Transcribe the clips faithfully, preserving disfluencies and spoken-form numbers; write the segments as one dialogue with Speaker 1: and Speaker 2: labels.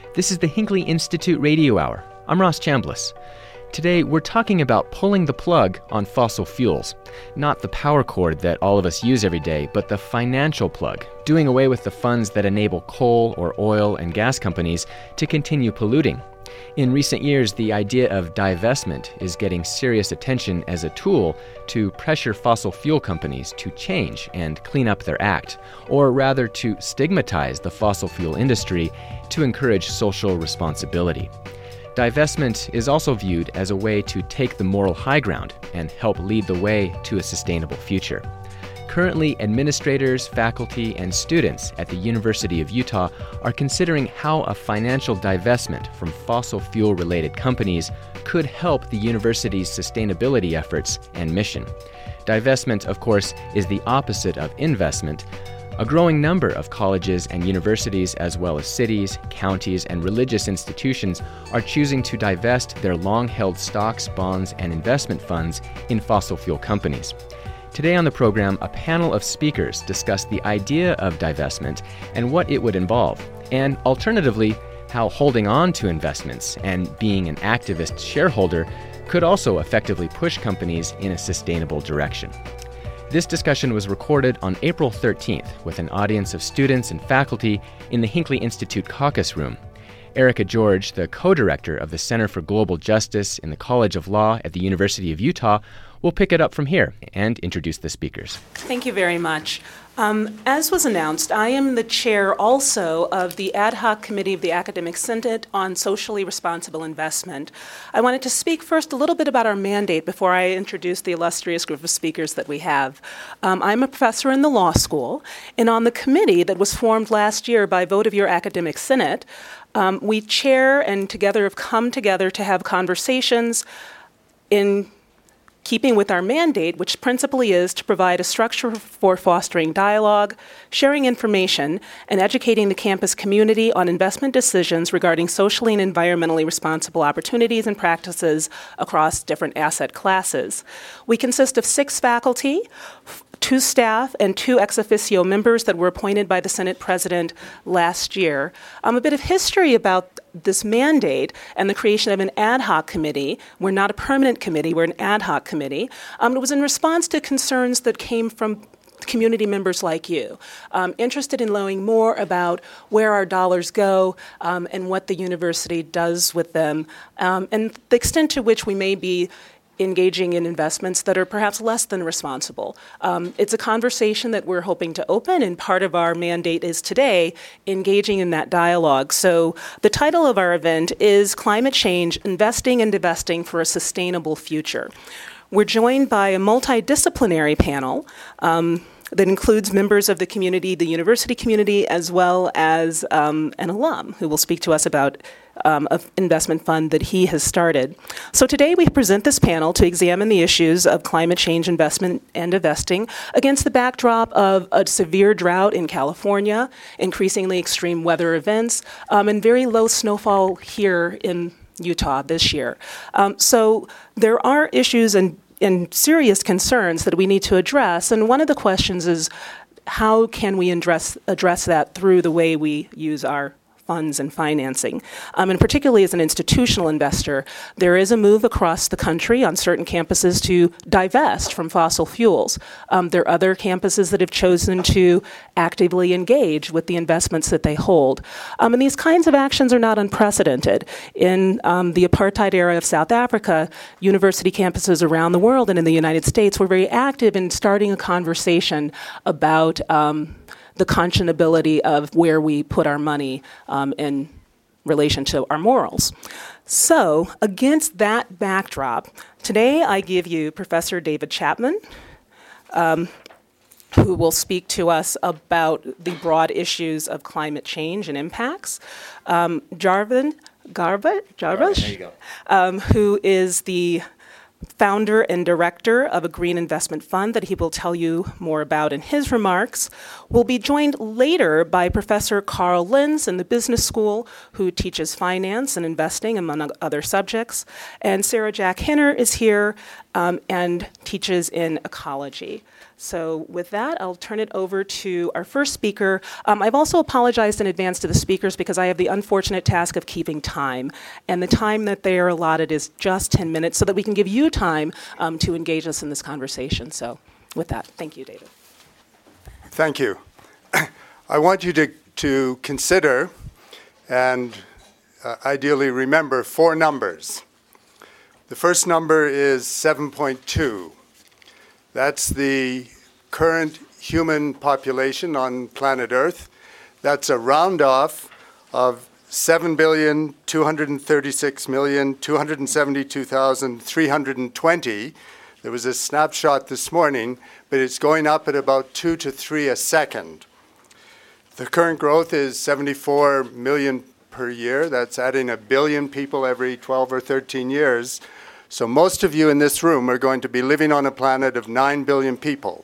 Speaker 1: This is the Hinckley Institute Radio Hour. I'm Ross Chambliss. Today, we're talking about pulling the plug on fossil fuels. Not the power cord that all of us use every day, but the financial plug, doing away with the funds that enable coal or oil and gas companies to continue polluting. In recent years, the idea of divestment is getting serious attention as a tool to pressure fossil fuel companies to change and clean up their act, or rather to stigmatize the fossil fuel industry to encourage social responsibility. Divestment is also viewed as a way to take the moral high ground and help lead the way to a sustainable future. Currently, administrators, faculty, and students at the University of Utah are considering how a financial divestment from fossil fuel-related companies could help the university's sustainability efforts and mission. Divestment, of course, is the opposite of investment. A growing number of colleges and universities, as well as cities, counties, and religious institutions, are choosing to divest their long-held stocks, bonds, and investment funds in fossil fuel companies. Today on the program, a panel of speakers discuss the idea of divestment and what it would involve, and alternatively, how holding on to investments and being an activist shareholder could also effectively push companies in a sustainable direction. This discussion was recorded on April thirteenth with an audience of students and faculty in the Hinckley Institute caucus room. Erica George, the co-director of the Center for Global Justice in the College of Law at the University of Utah, will pick it up from here and introduce the speakers.
Speaker 2: Thank you very much. Um, as was announced, I am the chair also of the Ad Hoc Committee of the Academic Senate on Socially Responsible Investment. I wanted to speak first a little bit about our mandate before I introduce the illustrious group of speakers that we have. Um, I'm a professor in the law school, and on the committee that was formed last year by vote of your Academic Senate, um, we chair and together have come together to have conversations in keeping with our mandate, which principally is to provide a structure for fostering dialogue, sharing information, and educating the campus community on investment decisions regarding socially and environmentally responsible opportunities and practices across different asset classes. We consist of six faculty, two staff, and two ex officio members that were appointed by the Senate President last year. Um, a bit of history about this mandate and the creation of an ad hoc committee. We're not a permanent committee, we're an ad hoc committee. Um, it was in response to concerns that came from community members like you, um, interested in learning more about where our dollars go um, and what the university does with them, um, and the extent to which we may be engaging in investments that are perhaps less than responsible. Um, it's a conversation that we're hoping to open, and part of our mandate is today engaging in that dialogue. So the title of our event is Climate Change, Investing and Divesting for a Sustainable Future. We're joined by a multidisciplinary panel um, that includes members of the community, the university community, as well as um, an alum who will speak to us about Um, of investment fund that he has started. So today we present this panel to examine the issues of climate change investment and investing against the backdrop of a severe drought in California, increasingly extreme weather events, um, and very low snowfall here in Utah this year. Um, so there are issues and, and serious concerns that we need to address, and one of the questions is how can we address, address that through the way we use our funds and financing. Um, and particularly as an institutional investor, there is a move across the country on certain campuses to divest from fossil fuels. Um, there are other campuses that have chosen to actively engage with the investments that they hold. Um, and these kinds of actions are not unprecedented. In um, the apartheid era of South Africa, university campuses around the world and in the United States were very active in starting a conversation about um, the conscionability of where we put our money um, in relation to our morals. So, against that backdrop, today I give you Professor David Chapman, um, who will speak to us about the broad issues of climate change and impacts. Um, Jarvan Garbutt, Jarbush,
Speaker 3: there you go.
Speaker 2: Um, who is the founder and director of a green investment fund that he will tell you more about in his remarks, will be joined later by Professor Carl Lentz in the business school, who teaches finance and investing, among other subjects. And Sarah Jack Henner is here, um, and teaches in ecology. So with that, I'll turn it over to our first speaker. Um, I've also apologized in advance to the speakers because I have the unfortunate task of keeping time. And the time that they are allotted is just ten minutes so that we can give you time um, to engage us in this conversation. So with that, thank you, David.
Speaker 3: Thank you. I want you to, to consider and uh, ideally remember four numbers. The first number is seven point two. That's the current human population on planet Earth. That's a round off of seven billion, two hundred thirty-six million, two hundred seventy-two thousand, three hundred twenty. There was a snapshot this morning, but it's going up at about two to three a second. The current growth is seventy-four million per year. That's adding a billion people every twelve or thirteen years. So most of you in this room are going to be living on a planet of nine billion people.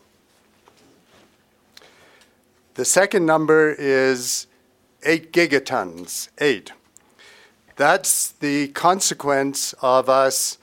Speaker 3: The second number is eight gigatons, eight. That's the consequence of us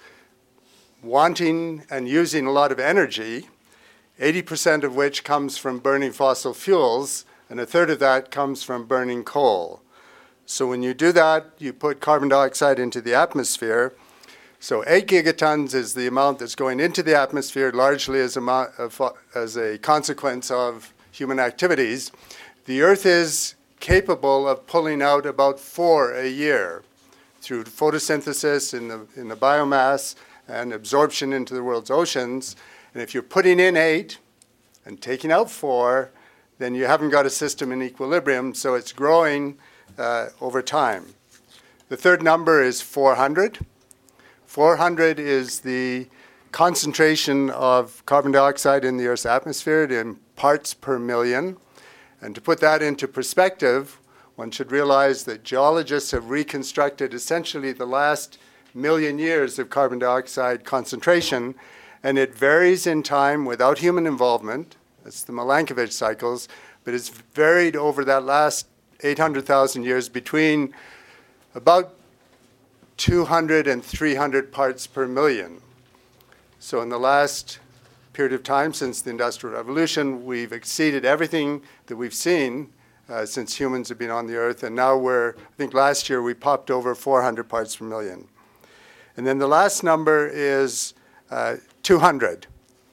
Speaker 3: wanting and using a lot of energy, eighty percent of which comes from burning fossil fuels, and a third of that comes from burning coal. So when you do that, you put carbon dioxide into the atmosphere. So eight gigatons is the amount that's going into the atmosphere, largely as a, as a consequence of human activities. The Earth is capable of pulling out about four a year through photosynthesis in the, in the biomass and absorption into the world's oceans. And if you're putting in eight and taking out four, then you haven't got a system in equilibrium, so it's growing uh, over time. The third number is four hundred. four hundred is the concentration of carbon dioxide in the Earth's atmosphere in parts per million. And to put that into perspective, one should realize that geologists have reconstructed essentially the last million years of carbon dioxide concentration, and it varies in time without human involvement. That's the Milankovitch cycles, but it's varied over that last eight hundred thousand years between about two hundred and three hundred parts per million. So in the last period of time since the Industrial Revolution, we've exceeded everything that we've seen uh, since humans have been on the Earth, and now we're, I think last year we popped over four hundred parts per million. And then the last number is uh, two hundred.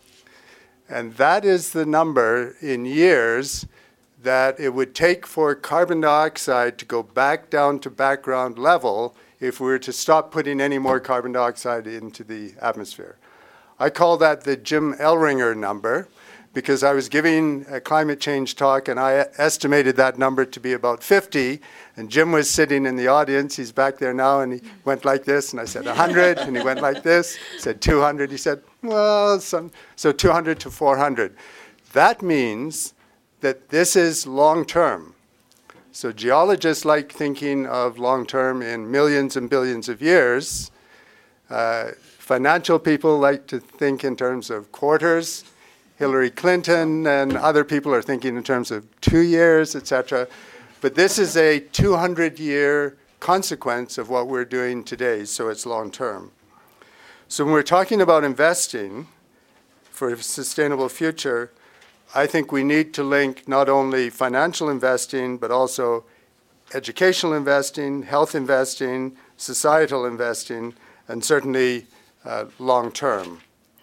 Speaker 3: And that is the number in years that it would take for carbon dioxide to go back down to background level if we were to stop putting any more carbon dioxide into the atmosphere. I call that the Jim Elringer number because I was giving a climate change talk and I estimated that number to be about fifty, and Jim was sitting in the audience. He's back there now, and he went like this, and I said one hundred, and he went like this, said two hundred. He said, well, some, so two hundred to four hundred. That means that this is long-term. So geologists like thinking of long-term in millions and billions of years. Uh, financial people like to think in terms of quarters. Hillary Clinton and other people are thinking in terms of two years, et cetera. But this is a two hundred year consequence of what we're doing today, so it's long-term. So when we're talking about investing for a sustainable future, I think we need to link not only financial investing, but also educational investing, health investing, societal investing, and certainly uh, long-term.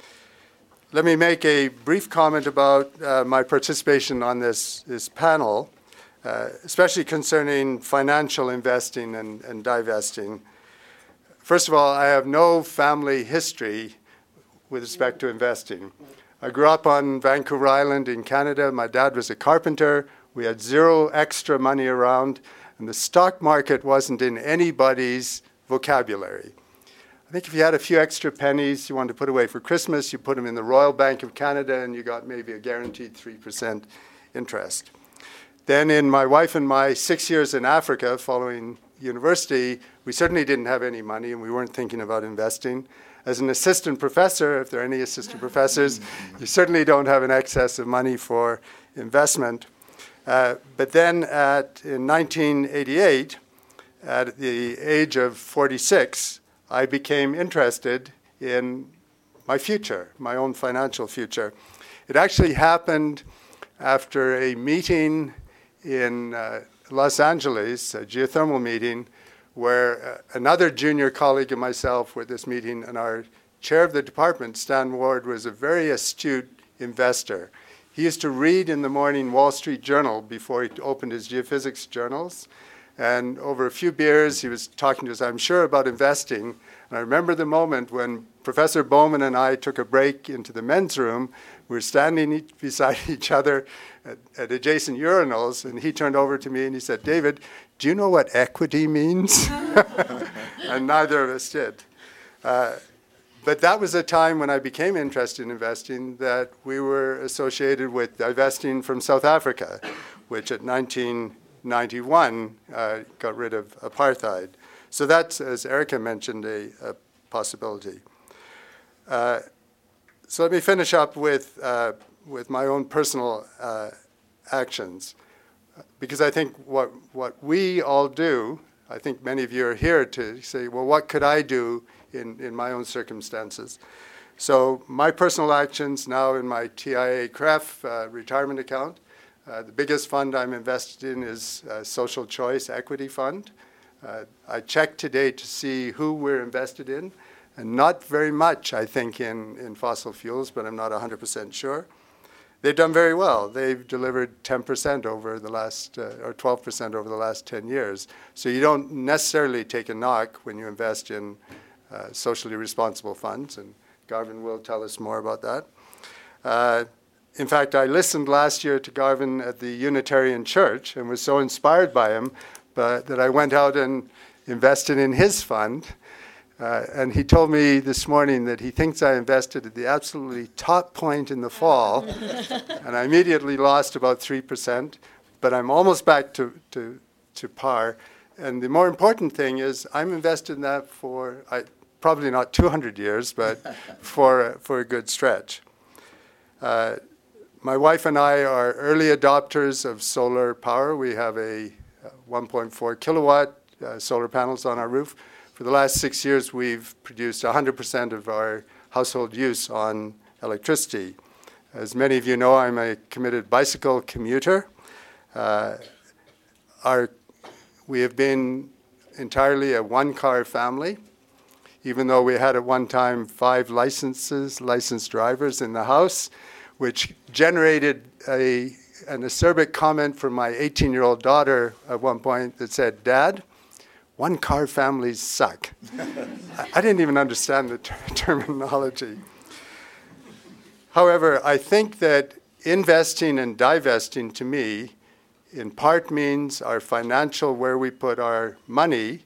Speaker 3: Let me make a brief comment about uh, my participation on this, this panel, uh, especially concerning financial investing and, and divesting. First of all, I have no family history with respect to investing. I grew up on Vancouver Island in Canada. My dad was a carpenter. We had zero extra money around, and the stock market wasn't in anybody's vocabulary. I think if you had a few extra pennies you wanted to put away for Christmas, you put them in the Royal Bank of Canada and you got maybe a guaranteed three percent interest. Then in my wife and my six years in Africa following university, we certainly didn't have any money and we weren't thinking about investing. As an assistant professor, if there are any assistant professors, you certainly don't have an excess of money for investment. Uh, but then at, in nineteen eighty-eight, at the age of forty-six, I became interested in my future, my own financial future. It actually happened after a meeting in uh, Los Angeles, a geothermal meeting, where uh, another junior colleague and myself were at this meeting, and our chair of the department, Stan Ward, was a very astute investor. He used to read in the morning Wall Street Journal before he opened his geophysics journals. And over a few beers, he was talking to us, I'm sure, about investing. And I remember the moment when Professor Bowman and I took a break into the men's room. We were standing each beside each other at, at adjacent urinals, and he turned over to me and he said, David, do you know what equity means? And neither of us did. Uh, but that was a time when I became interested in investing, that we were associated with divesting from South Africa, which at nineteen ninety-one uh, got rid of apartheid. So that's, as Erica mentioned, a, a possibility. Uh, so let me finish up with, uh, with my own personal uh, actions, because I think what, what we all do, I think many of you are here to say, well, what could I do in, in my own circumstances? So my personal actions now in my T I A C R E F uh, retirement account, Uh, the biggest fund I'm invested in is uh, Social Choice Equity Fund. Uh, I checked today to see who we're invested in, and not very much, I think, in, in fossil fuels, but I'm not one hundred percent sure. They've done very well. They've delivered ten percent over the last, uh, or twelve percent over the last ten years. So you don't necessarily take a knock when you invest in uh, socially responsible funds, and Garvin will tell us more about that. Uh, In fact, I listened last year to Garvin at the Unitarian Church and was so inspired by him but, that I went out and invested in his fund. Uh, and he told me this morning that he thinks I invested at the absolutely top point in the fall. And I immediately lost about three percent. But I'm almost back to, to, to par. And the more important thing is I'm invested in that for I, probably not two hundred years, but for, for a good stretch. Uh, My wife and I are early adopters of solar power. We have a one point four kilowatt uh, solar panels on our roof. For the last six years, we've produced one hundred percent of our household use on electricity. As many of you know, I'm a committed bicycle commuter. Uh, our, we have been entirely a one-car family, even though we had at one time five licenses, licensed drivers in the house, which generated a, an acerbic comment from my eighteen-year-old daughter at one point that said, Dad, one-car families suck. I, I didn't even understand the ter- terminology. However, I think that investing and divesting, to me, in part means our financial, where we put our money,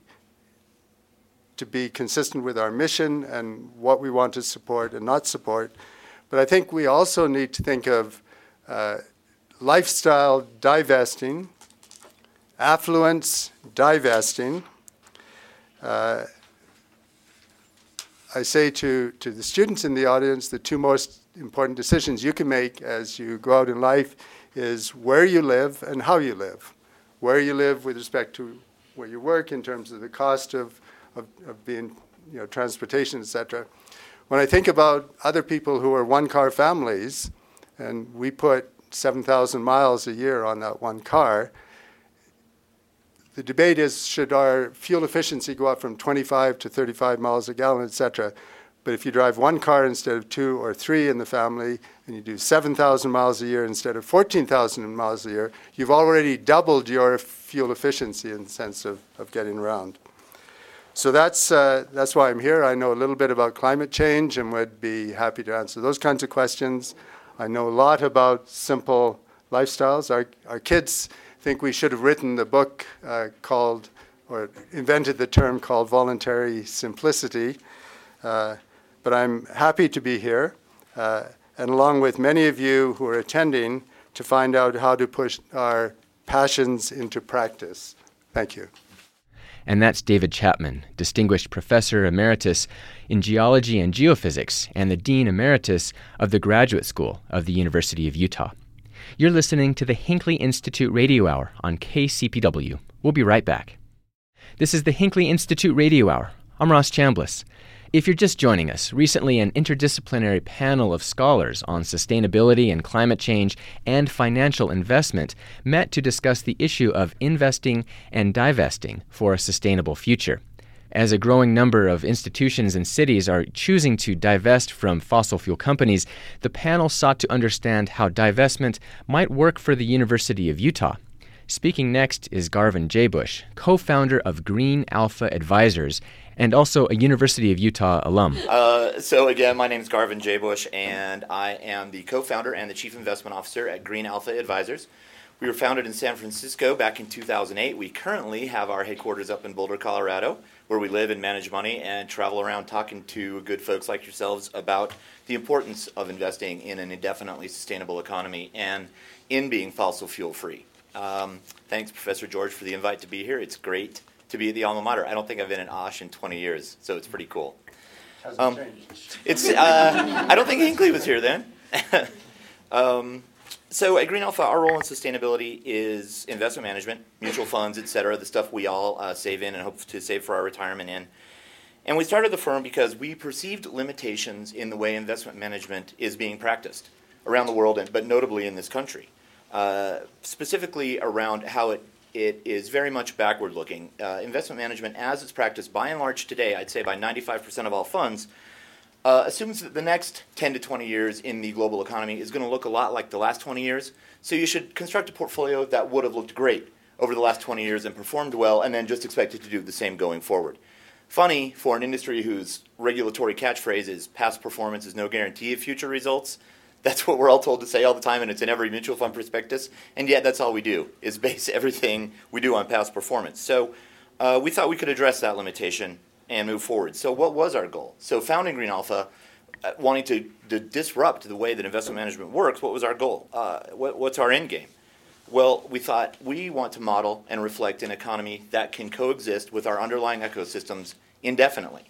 Speaker 3: to be consistent with our mission and what we want to support and not support. But I think we also need to think of uh, lifestyle divesting, affluence divesting. Uh, I say to, to the students in the audience, the two most important decisions you can make as you go out in life is where you live and how you live. Where you live with respect to where you work in terms of the cost of, of, of being, you know, transportation, et cetera. When I think about other people who are one-car families, and we put seven thousand miles a year on that one car, the debate is, should our fuel efficiency go up from twenty-five to thirty-five miles a gallon, et cetera. But if you drive one car instead of two or three in the family, and you do seven thousand miles a year instead of fourteen thousand miles a year, you've already doubled your fuel efficiency in the sense of, of getting around. So that's, uh, that's why I'm here. I know a little bit about climate change and would be happy to answer those kinds of questions. I know a lot about simple lifestyles. Our, our kids think we should have written the book uh, called, or invented the term called voluntary simplicity. Uh, but I'm happy to be here, uh, and along with many of you who are attending, to find out how to push our passions into practice. Thank you.
Speaker 1: And that's David Chapman, Distinguished Professor Emeritus in Geology and Geophysics and the Dean Emeritus of the Graduate School of the University of Utah. You're listening to the Hinckley Institute Radio Hour on K C P W. We'll be right back. This is the Hinckley Institute Radio Hour. I'm Ross Chambliss. If you're just joining us, recently an interdisciplinary panel of scholars on sustainability and climate change and financial investment met to discuss the issue of investing and divesting for a sustainable future. As a growing number of institutions and cities are choosing to divest from fossil fuel companies, the panel sought to understand how divestment might work for the University of Utah. Speaking next is Garvin Jabush, co-founder of Green Alpha Advisors and also a University of Utah alum.
Speaker 4: Uh, so again, my name is Garvin Jabush, and I am the co-founder and the chief investment officer at Green Alpha Advisors. We were founded in San Francisco back in two thousand eight. We currently have our headquarters up in Boulder, Colorado, where we live and manage money and travel around talking to good folks like yourselves about the importance of investing in an indefinitely sustainable economy and in being fossil fuel free. Um, thanks, Professor George, for the invite to be here. It's great to be at the alma mater. I don't think I've been in Osh in twenty years, so it's pretty cool.
Speaker 3: Hasn't
Speaker 4: Um,
Speaker 3: changed.
Speaker 4: it's. Uh, I don't think Hinckley was here then. um, so at Green Alpha, our role in sustainability is investment management, mutual funds, et cetera, the stuff we all uh, save in and hope to save for our retirement in. And we started the firm because we perceived limitations in the way investment management is being practiced around the world, and, but notably in this country. Uh, specifically around how it, it is very much backward looking. Uh, investment management, as it's practiced by and large today, I'd say by ninety-five percent of all funds, uh, assumes that the next ten to twenty years in the global economy is going to look a lot like the last twenty years. So you should construct a portfolio that would have looked great over the last twenty years and performed well, and then just expect it to do the same going forward. Funny for an industry whose regulatory catchphrase is past performance is no guarantee of future results. That's what we're all told to say all the time, and it's in every mutual fund prospectus. And yet that's all we do, is base everything we do on past performance. So uh, we thought we could address that limitation and move forward. So what was our goal? So founding Green Alpha, uh, wanting to, to disrupt the way that investment management works, what was our goal? Uh, what, what's our end game? Well, we thought we want to model and reflect an economy that can coexist with our underlying ecosystems indefinitely.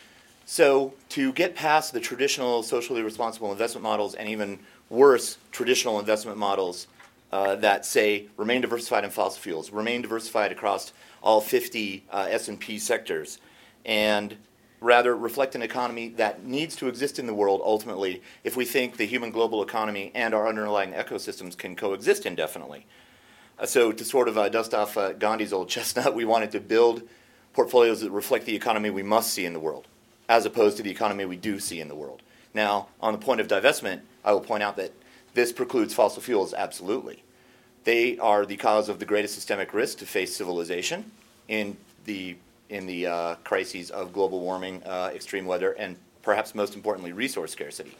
Speaker 4: So to get past the traditional socially responsible investment models and even worse, traditional investment models uh, that say remain diversified in fossil fuels, remain diversified across all fifty uh, S and P sectors, and rather reflect an economy that needs to exist in the world ultimately if we think the human global economy and our underlying ecosystems can coexist indefinitely. Uh, so to sort of uh, dust off uh, Gandhi's old chestnut, we wanted to build portfolios that reflect the economy we must see in the world, as opposed to the economy we do see in the world. Now, on the point of divestment, I will point out that this precludes fossil fuels absolutely. They are the cause of the greatest systemic risk to face civilization in the in the uh, crises of global warming, uh, extreme weather, and perhaps most importantly, resource scarcity.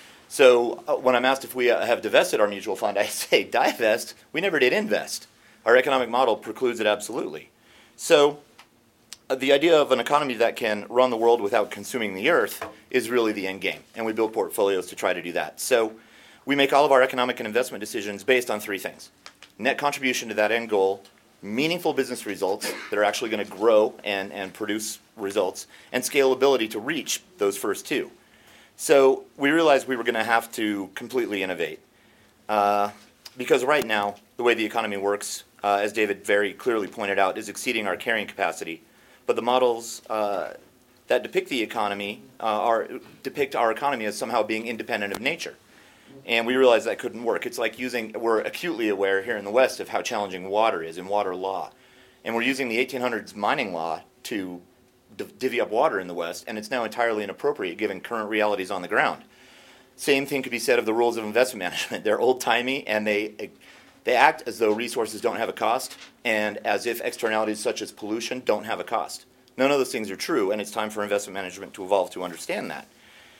Speaker 4: So uh, when I'm asked if we uh, have divested our mutual fund, I say divest. We never did invest. Our economic model precludes it absolutely. So Uh, the idea of an economy that can run the world without consuming the earth is really the end game, and we build portfolios to try to do that. So we make all of our economic and investment decisions based on three things: net contribution to that end goal, meaningful business results that are actually going to grow and, and produce results, and scalability to reach those first two. So we realized we were going to have to completely innovate. Uh, because right now, the way the economy works, uh, as David very clearly pointed out, is exceeding our carrying capacity. But the models uh, that depict the economy uh, are depict our economy as somehow being independent of nature. And we realized that couldn't work. It's like using, we're acutely aware here in the West of how challenging water is in water law. And we're using the eighteen hundreds mining law to div- divvy up water in the West, and it's now entirely inappropriate given current realities on the ground. Same thing could be said of the rules of investment management. They're old-timey, and they They act as though resources don't have a cost, and as if externalities such as pollution don't have a cost. None of those things are true, and it's time for investment management to evolve to understand that.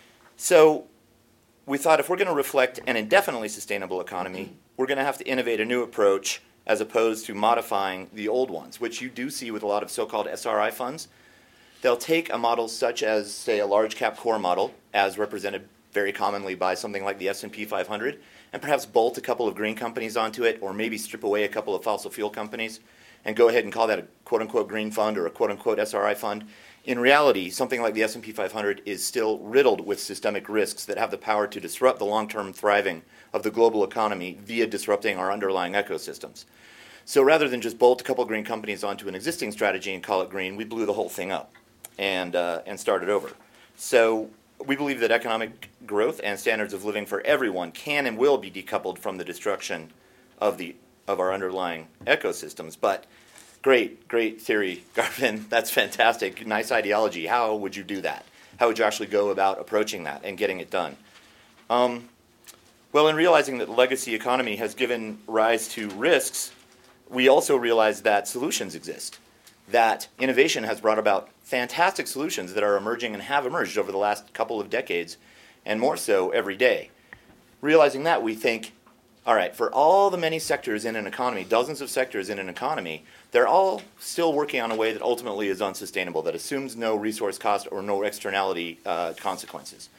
Speaker 4: So we thought if we're going to reflect an indefinitely sustainable economy, we're going to have to innovate a new approach as opposed to modifying the old ones, which you do see with a lot of so-called S R I funds. They'll take a model such as, say, a large cap core model, as represented very commonly by something like the S and P five hundred, and perhaps bolt a couple of green companies onto it, or maybe strip away a couple of fossil fuel companies, and go ahead and call that a quote-unquote green fund or a quote-unquote S R I fund. In reality, something like the S and P five hundred is still riddled with systemic risks that have the power to disrupt the long-term thriving of the global economy via disrupting our underlying ecosystems. So rather than just bolt a couple of green companies onto an existing strategy and call it green, we blew the whole thing up and, uh, and started over. So we believe that economic growth and standards of living for everyone can and will be decoupled from the destruction of the of our underlying ecosystems. But great, great theory, Garvin. That's fantastic. Nice ideology. How would you do that? How would you actually go about approaching that and getting it done? Um, well, in realizing that the legacy economy has given rise to risks, we also realize that solutions exist, that innovation has brought about fantastic solutions that are emerging and have emerged over the last couple of decades, and more so every day. Realizing that, we think, all right, for all the many sectors in an economy, dozens of sectors in an economy, they're all still working on a way that ultimately is unsustainable, that assumes no resource cost or no externality uh, consequences.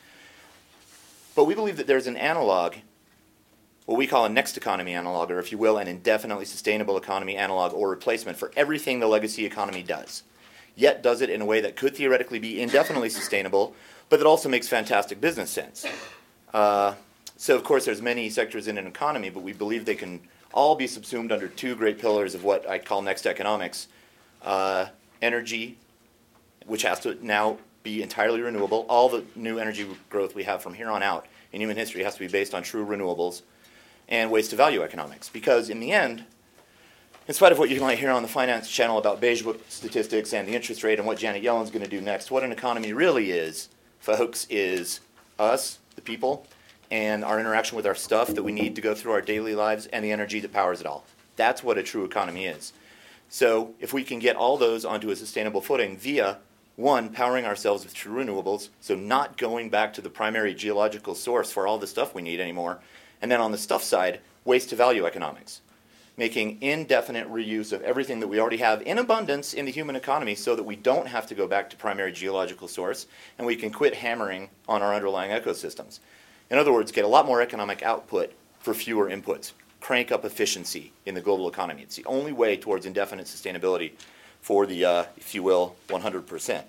Speaker 4: But we believe that there's an analog, what we call a next economy analog, or if you will, an indefinitely sustainable economy analog or replacement for everything the legacy economy does, yet does it in a way that could theoretically be indefinitely sustainable, but that also makes fantastic business sense. Uh, so, of course, there's many sectors in an economy, but we believe they can all be subsumed under two great pillars of what I call next economics. Uh, energy, which has to now be entirely renewable. All the new energy growth we have from here on out in human history has to be based on true renewables. And waste to value economics. Because in the end, in spite of what you might hear on the finance channel about beige book statistics and the interest rate and what Janet Yellen's going to do next, what an economy really is, folks, is us, the people, and our interaction with our stuff that we need to go through our daily lives and the energy that powers it all. That's what a true economy is. So if we can get all those onto a sustainable footing via, one, powering ourselves with true renewables, so not going back to the primary geological source for all the stuff we need anymore, and then on the stuff side, waste to value economics, making indefinite reuse of everything that we already have in abundance in the human economy so that we don't have to go back to primary geological source and we can quit hammering on our underlying ecosystems. In other words, get a lot more economic output for fewer inputs, crank up efficiency in the global economy. It's the only way towards indefinite sustainability for the, uh, if you will, one hundred percent.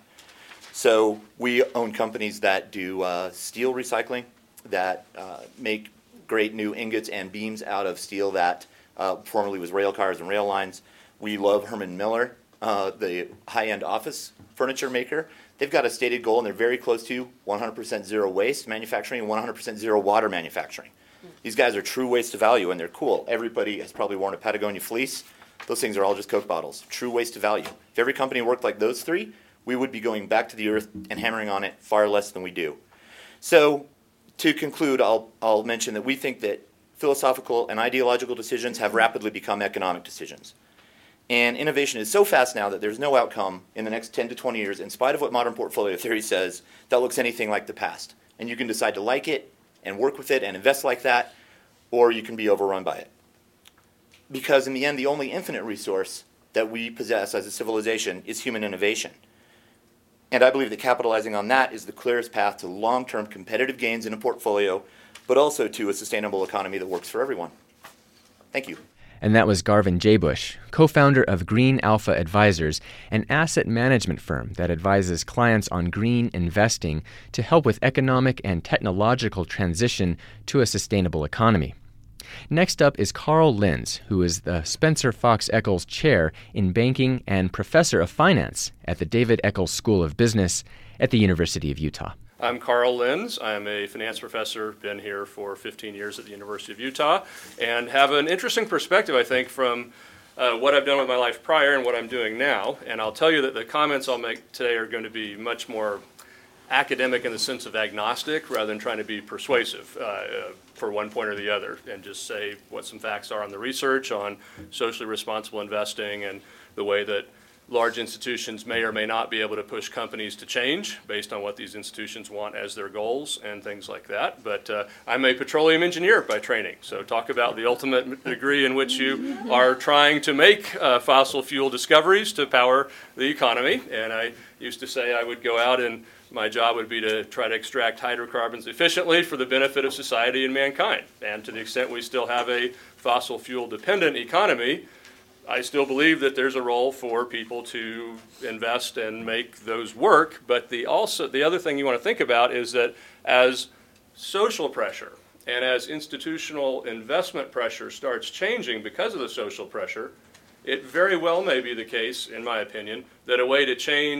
Speaker 4: So we own companies that do uh, steel recycling, that uh, make great new ingots and beams out of steel that uh, formerly was rail cars and rail lines. We love Herman Miller, uh, the high-end office furniture maker. They've got a stated goal, and they're very close to one hundred percent zero waste manufacturing and one hundred percent zero water manufacturing. These guys are true waste to value, and they're cool. Everybody has probably worn a Patagonia fleece. Those things are all just Coke bottles. True waste to value. If every company worked like those three, we would be going back to the earth and hammering on it far less than we do. So, to conclude, I'll, I'll mention that we think that philosophical and ideological decisions have rapidly become economic decisions. And innovation is so fast now that there's no outcome in the next ten to twenty years, in spite of what modern portfolio theory says, that looks anything like the past. And you can decide to like it and work with it and invest like that, or you can be overrun by it. Because in the end, the only infinite resource that we possess as a civilization is human innovation. And I believe that capitalizing on that is the clearest path to long-term competitive gains in a portfolio, but also to a sustainable economy that works for everyone. Thank you.
Speaker 1: And that was Garvin J. Bush, co-founder of Green Alpha Advisors, an asset management firm that advises clients on green investing to help with economic and technological transition to a sustainable economy. Next up is Carl Lins, who is the Spencer Fox Eccles Chair in Banking and Professor of Finance at the David Eccles School of Business at the University of Utah.
Speaker 5: I'm Carl Lins. I'm a finance professor, been here for fifteen years at the University of Utah, and have an interesting perspective, I think, from uh, what I've done with my life prior and what I'm doing now. And I'll tell you that the comments I'll make today are going to be much more academic in the sense of agnostic rather than trying to be persuasive uh, for one point or the other, and just say what some facts are on the research on socially responsible investing and the way that large institutions may or may not be able to push companies to change based on what these institutions want as their goals and things like that. But uh, I'm a petroleum engineer by training, so talk about the ultimate degree in which you are trying to make uh, fossil fuel discoveries to power the economy. And I used to say I would go out and my job would be to try to extract hydrocarbons efficiently for the benefit of society and mankind. And to the extent we still have a fossil fuel dependent economy, I still believe that there's a role for people to invest and make those work, but the also the other thing you want to think about is that as social pressure and as institutional investment pressure starts changing because of the social pressure, it very well may be the case, in my opinion, that a way to change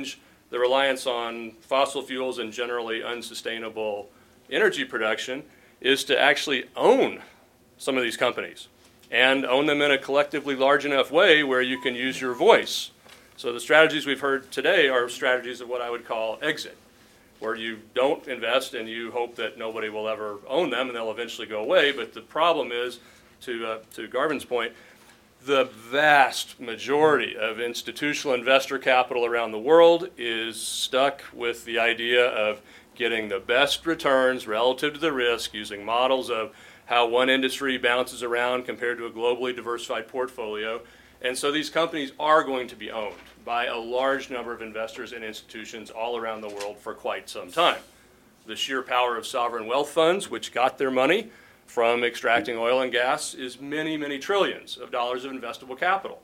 Speaker 5: the reliance on fossil fuels and generally unsustainable energy production is to actually own some of these companies and own them in a collectively large enough way where you can use your voice. So the strategies we've heard today are strategies of what I would call exit, where you don't invest and you hope that nobody will ever own them and they'll eventually go away. But the problem is, to, uh, to Garvin's point, the vast majority of institutional investor capital around the world is stuck with the idea of getting the best returns relative to the risk using models of how one industry bounces around compared to a globally diversified portfolio. And so these companies are going to be owned by a large number of investors and institutions all around the world for quite some time. The sheer power of sovereign wealth funds, which got their money from extracting oil and gas, is many, many trillions of dollars of investable capital.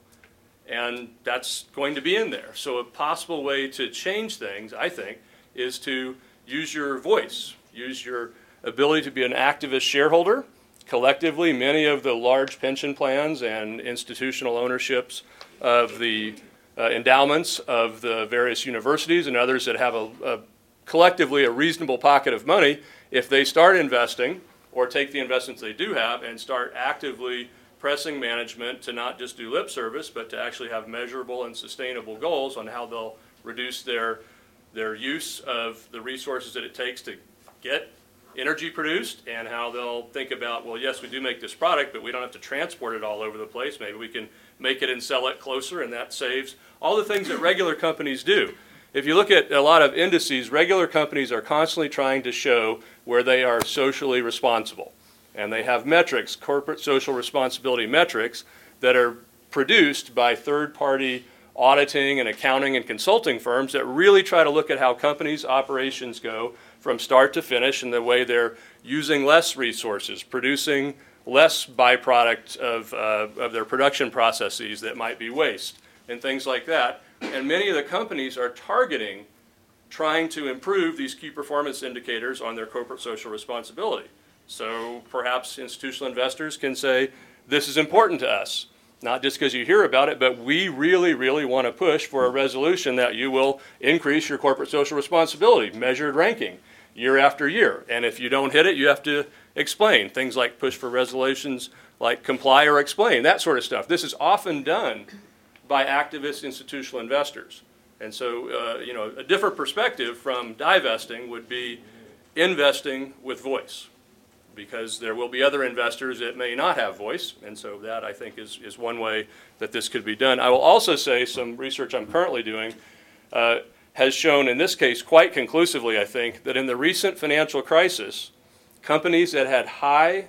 Speaker 5: And that's going to be in there. So a possible way to change things, I think, is to use your voice, use your ability to be an activist shareholder. Collectively, many of the large pension plans and institutional ownerships of the uh, endowments of the various universities and others that have a, a collectively a reasonable pocket of money, if they start investing or take the investments they do have and start actively pressing management to not just do lip service, but to actually have measurable and sustainable goals on how they'll reduce their, their use of the resources that it takes to get energy produced, and how they'll think about, well, yes, we do make this product, but we don't have to transport it all over the place. Maybe we can make it and sell it closer, and that saves all the things that regular companies do. If you look at a lot of indices, regular companies are constantly trying to show where they are socially responsible. And they have metrics, corporate social responsibility metrics, that are produced by third-party auditing and accounting and consulting firms that really try to look at how companies' operations go from start to finish and the way they're using less resources, producing less byproduct of, uh, of their production processes that might be waste, and things like that. And many of the companies are targeting trying to improve these key performance indicators on their corporate social responsibility. So perhaps institutional investors can say, this is important to us, not just because you hear about it, but we really, really want to push for a resolution that you will increase your corporate social responsibility, measured ranking, year after year. And if you don't hit it, you have to explain. Things like push for resolutions like comply or explain, that sort of stuff. This is often done by activist institutional investors. And so, uh, you know, a different perspective from divesting would be investing with voice, because there will be other investors that may not have voice. And so that, I think, is, is one way that this could be done. I will also say some research I'm currently doing uh, has shown, in this case, quite conclusively, I think, that in the recent financial crisis, companies that had high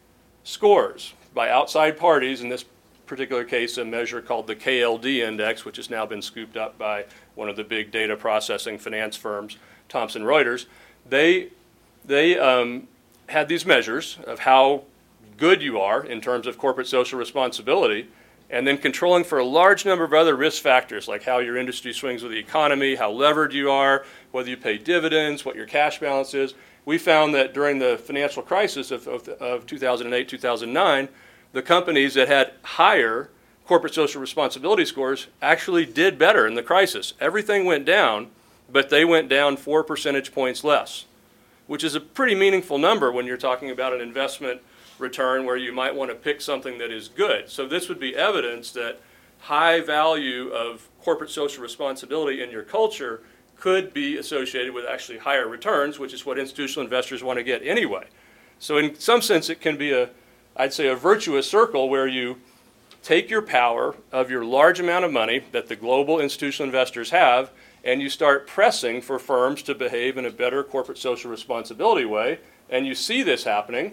Speaker 5: scores by outside parties, in this particular case a measure called the K L D index, which has now been scooped up by one of the big data processing finance firms, Thomson Reuters, they, they um, had these measures of how good you are in terms of corporate social responsibility, and then controlling for a large number of other risk factors, like how your industry swings with the economy, how levered you are, whether you pay dividends, what your cash balance is. We found that during the financial crisis of, of, of two thousand eight, two thousand nine, the companies that had higher corporate social responsibility scores actually did better in the crisis. Everything went down, but they went down four percentage points less, which is a pretty meaningful number when you're talking about an investment return where you might want to pick something that is good. So this would be evidence that high value of corporate social responsibility in your culture could be associated with actually higher returns, which is what institutional investors want to get anyway. So in some sense, it can be a, I'd say, a virtuous circle where you take your power of your large amount of money that the global institutional investors have, and you start pressing for firms to behave in a better corporate social responsibility way, and you see this happening,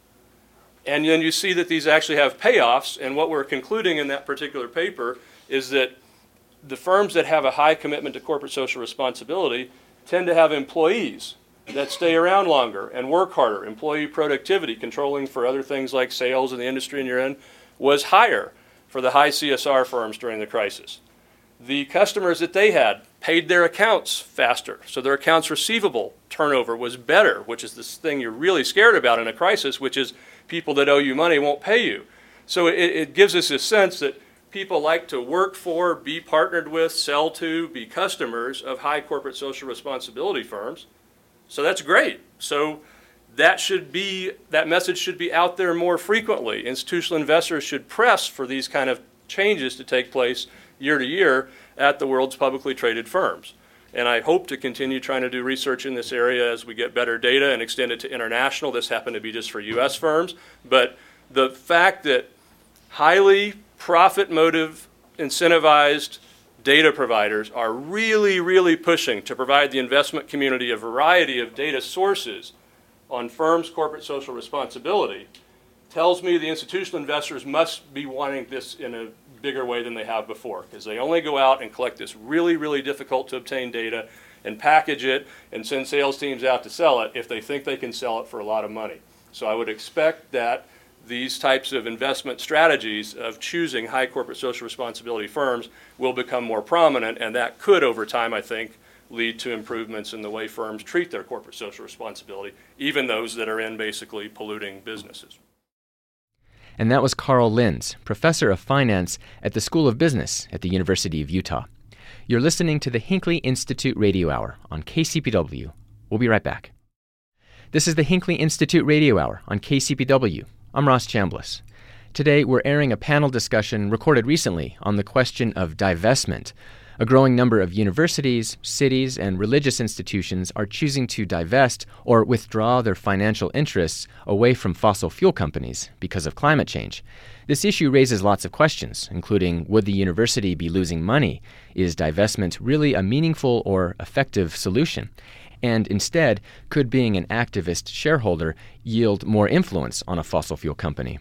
Speaker 5: and then you see that these actually have payoffs, and what we're concluding in that particular paper is that the firms that have a high commitment to corporate social responsibility tend to have employees that stay around longer and work harder. Employee productivity, controlling for other things like sales in the industry you're in, was higher for the high C S R firms during the crisis. The customers that they had paid their accounts faster, so their accounts receivable turnover was better, which is this thing you're really scared about in a crisis, which is people that owe you money won't pay you. So it, it gives us a sense that people like to work for, be partnered with, sell to, be customers of high corporate social responsibility firms. So that's great. So that should be, that message should be out there more frequently. Institutional investors should press for these kind of changes to take place year to year at the world's publicly traded firms. And I hope to continue trying to do research in this area as we get better data and extend it to international. This happened to be just for U S firms. But the fact that highly profit motive incentivized data providers are really, really pushing to provide the investment community a variety of data sources on firms' corporate social responsibility tells me the institutional investors must be wanting this in a bigger way than they have before, because they only go out and collect this really, really difficult to obtain data and package it and send sales teams out to sell it if they think they can sell it for a lot of money. So I would expect that these types of investment strategies of choosing high corporate social responsibility firms will become more prominent, and that could, over time, I think, lead to improvements in the way firms treat their corporate social responsibility, even those that are in basically polluting businesses.
Speaker 1: And that was Carl Linz, professor of finance at the School of Business at the University of Utah. You're listening to the Hinckley Institute Radio Hour on K C P W. We'll be right back. This is the Hinckley Institute Radio Hour on K C P W. I'm Ross Chambliss. Today, we're airing a panel discussion recorded recently on the question of divestment. A growing number of universities, cities, and religious institutions are choosing to divest or withdraw their financial interests away from fossil fuel companies because of climate change. This issue raises lots of questions, including would the university be losing money? Is divestment really a meaningful or effective solution? And instead, could being an activist shareholder yield more influence on a fossil fuel company?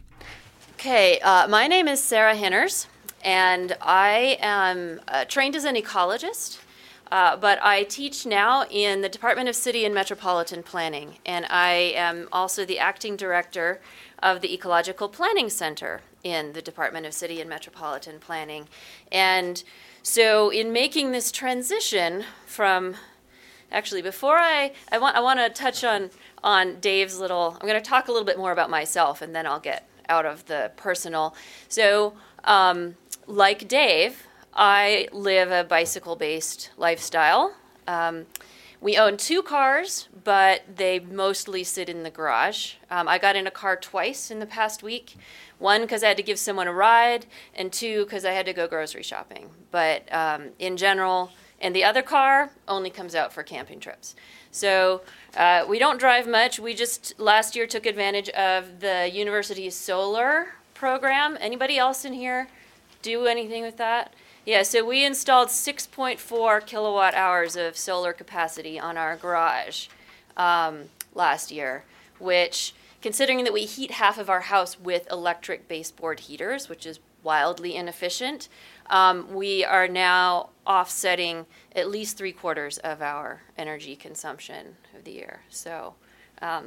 Speaker 6: Okay, uh, my name is Sarah Hinners. And I am uh, trained as an ecologist, uh, but I teach now in the Department of City and Metropolitan Planning. And I am also the acting director of the Ecological Planning Center in the Department of City and Metropolitan Planning. And so in making this transition from, actually before I, I want, I want to touch on, on Dave's little, I'm going to talk a little bit more about myself and then I'll get out of the personal. So, um, like Dave, I live a bicycle-based lifestyle. Um, we own two cars, but they mostly sit in the garage. Um, I got in a car twice in the past week. One, because I had to give someone a ride, and two, because I had to go grocery shopping. But um, in general, and the other car only comes out for camping trips. So uh, we don't drive much. We just last year took advantage of the university's solar program. Anybody else in here do anything with that? Yeah, so we installed six point four kilowatt hours of solar capacity on our garage um, last year, which, considering that we heat half of our house with electric baseboard heaters, which is wildly inefficient, um, we are now offsetting at least three quarters of our energy consumption of the year. So um,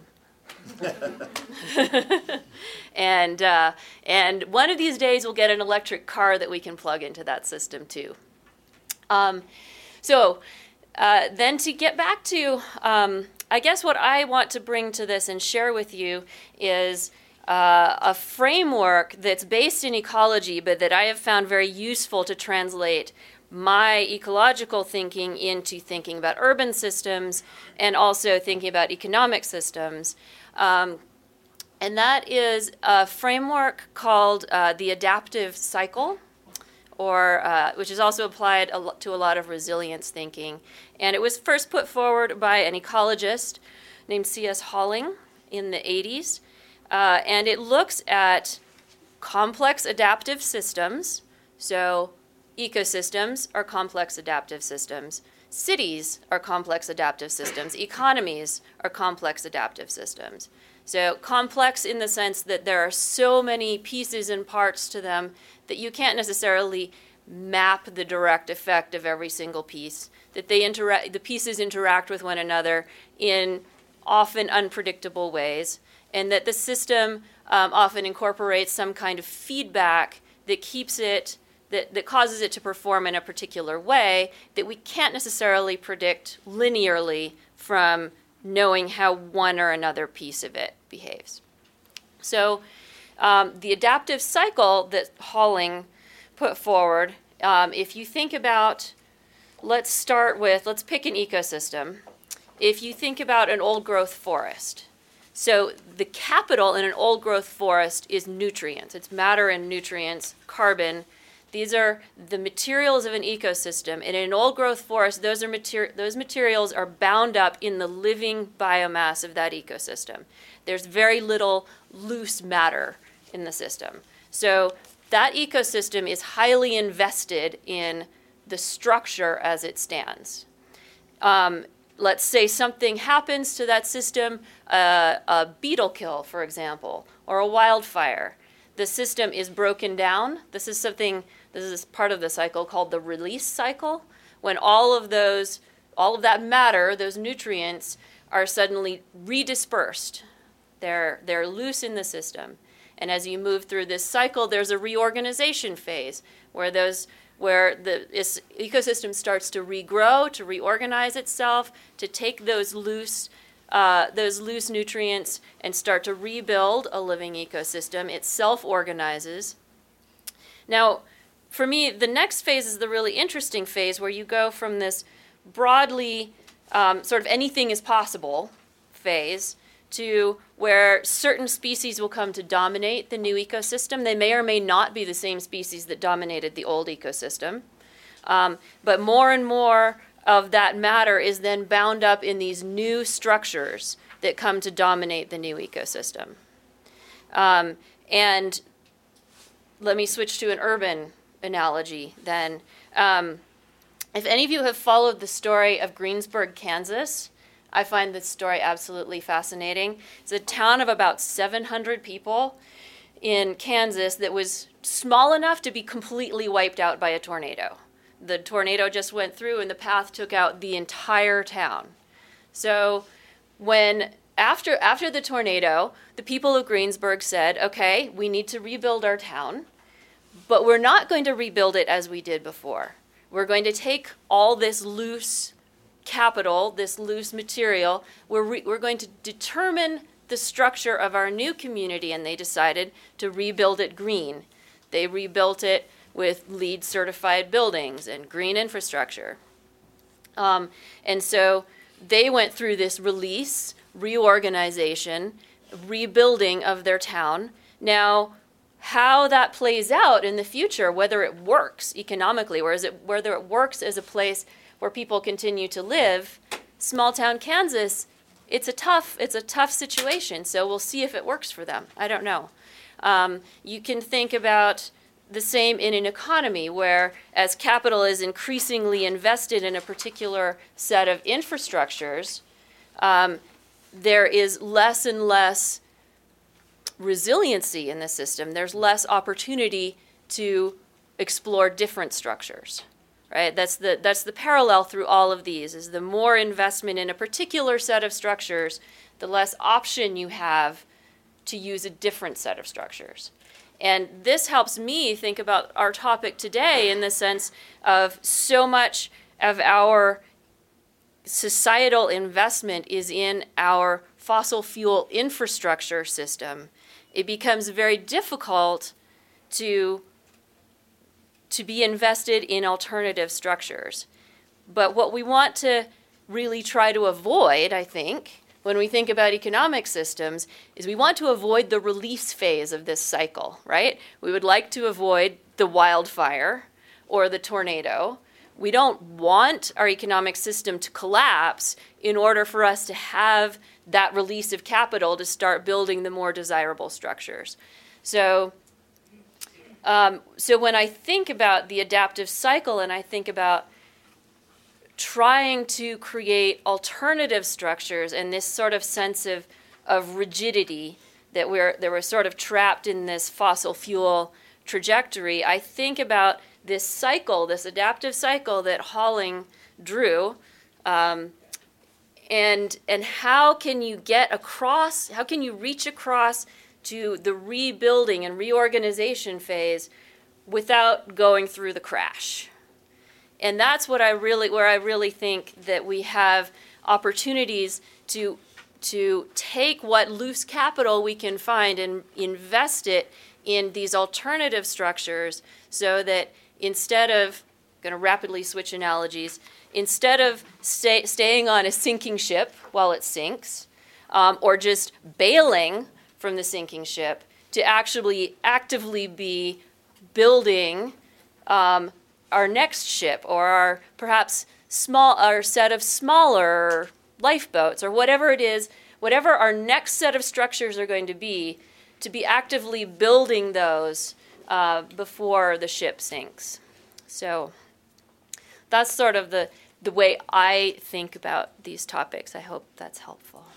Speaker 6: and uh, and one of these days we'll get an electric car that we can plug into that system too. Um, so uh, then to get back to, um, I guess what I want to bring to this and share with you is uh, a framework that's based in ecology, but that I have found very useful to translate my ecological thinking into thinking about urban systems and also thinking about economic systems. Um, and that is a framework called uh, the adaptive cycle, or uh, which is also applied a lo- to a lot of resilience thinking. And it was first put forward by an ecologist named C S Halling in the eighties. Uh, and it looks at complex adaptive systems. So ecosystems are complex adaptive systems. Cities are complex adaptive systems. Economies are complex adaptive systems. So complex in the sense that there are so many pieces and parts to them that you can't necessarily map the direct effect of every single piece, that they interact, the pieces interact with one another in often unpredictable ways, and that the system um, often incorporates some kind of feedback that keeps it That, that causes it to perform in a particular way that we can't necessarily predict linearly from knowing how one or another piece of it behaves. So um, the adaptive cycle that Halling put forward, um, if you think about, let's start with, let's pick an ecosystem. If you think about an old-growth forest, so the capital in an old-growth forest is nutrients. It's matter and nutrients, carbon. These are the materials of an ecosystem. And in an old-growth forest, those, are materi- those materials are bound up in the living biomass of that ecosystem. There's very little loose matter in the system. So that ecosystem is highly invested in the structure as it stands. Um, let's say something happens to that system, uh, a beetle kill, for example, or a wildfire. The system is broken down. This is something, this is part of the cycle called the release cycle, when all of those, all of that matter, those nutrients, are suddenly redispersed. They're, they're loose in the system. And as you move through this cycle, there's a reorganization phase where those where the ecosystem starts to regrow, to reorganize itself, to take those loose, uh, those loose nutrients and start to rebuild a living ecosystem. It self-organizes. Now, for me, the next phase is the really interesting phase where you go from this broadly um, sort of anything is possible phase to where certain species will come to dominate the new ecosystem. They may or may not be the same species that dominated the old ecosystem. Um, but more and more of that matter is then bound up in these new structures that come to dominate the new ecosystem. Um, and let me switch to an urban analogy then. Um, if any of you have followed the story of Greensburg, Kansas, I find this story absolutely fascinating. It's a town of about seven hundred people in Kansas that was small enough to be completely wiped out by a tornado. The tornado just went through and the path took out the entire town. So when after after the tornado, the people of Greensburg said, okay, we need to rebuild our town, but we're not going to rebuild it as we did before. We're going to take all this loose capital, this loose material, we're, re- we're going to determine the structure of our new community, and they decided to rebuild it green. They rebuilt it with LEED certified buildings and green infrastructure. Um, and so they went through this release, reorganization, rebuilding of their town. Now, how that plays out in the future, whether it works economically, or is it, whether it works as a place where people continue to live, small town Kansas, it's a tough, it's a tough situation. So we'll see if it works for them. I don't know. Um, you can think about the same in an economy where as capital is increasingly invested in a particular set of infrastructures, um, there is less and less resiliency in the system. There's less opportunity to explore different structures. Right? That's the that's the parallel through all of these, is the more investment in a particular set of structures, the less option you have to use a different set of structures. And this helps me think about our topic today in the sense of so much of our societal investment is in our fossil fuel infrastructure system. It becomes very difficult to to be invested in alternative structures. But what we want to really try to avoid, I think, when we think about economic systems, is we want to avoid the release phase of this cycle, right? We would like to avoid the wildfire or the tornado. We don't want our economic system to collapse in order for us to have that release of capital to start building the more desirable structures. So Um, so when I think about the adaptive cycle and I think about trying to create alternative structures and this sort of sense of, of rigidity that we're, that we're sort of trapped in this fossil fuel trajectory, I think about this cycle, this adaptive cycle that Holling drew, um, and, and how can you get across, how can you reach across to the rebuilding and reorganization phase without going through the crash. And that's what I really, where I really think that we have opportunities to, to take what loose capital we can find and invest it in these alternative structures so that instead of, going to rapidly switch analogies, instead of stay, staying on a sinking ship while it sinks, um, or just bailing from the sinking ship, to actually actively be building um, our next ship, or our perhaps small, our set of smaller lifeboats, or whatever it is, whatever our next set of structures are going to be, to be actively building those uh, before the ship sinks. So that's sort of the, the way I think about these topics. I hope that's helpful.